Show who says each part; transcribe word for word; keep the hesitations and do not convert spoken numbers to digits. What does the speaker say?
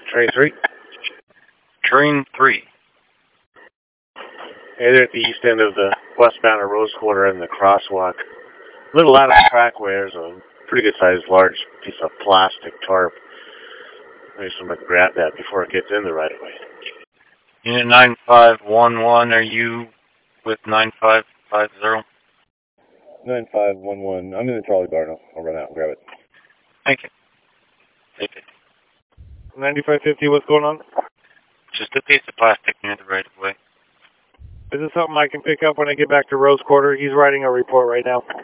Speaker 1: Train three.
Speaker 2: Train three.
Speaker 1: Hey, they're at the east end of the westbound of Rose Quarter in the crosswalk. A little out of the trackway. There's a pretty good sized large piece of plastic tarp. Maybe somebody grab that before it gets in the right of way.
Speaker 2: Unit nine five one one, are you with nine five five zero?
Speaker 3: nine five one one. I'm in the trolley bar now. I'll run out and grab it.
Speaker 2: Thank you. Take it.
Speaker 1: ninety-five fifty, what's going on?
Speaker 2: Just a piece of plastic near the right of way.
Speaker 1: Is this something I can pick up when I get back to Rose Quarter? He's writing a report right now.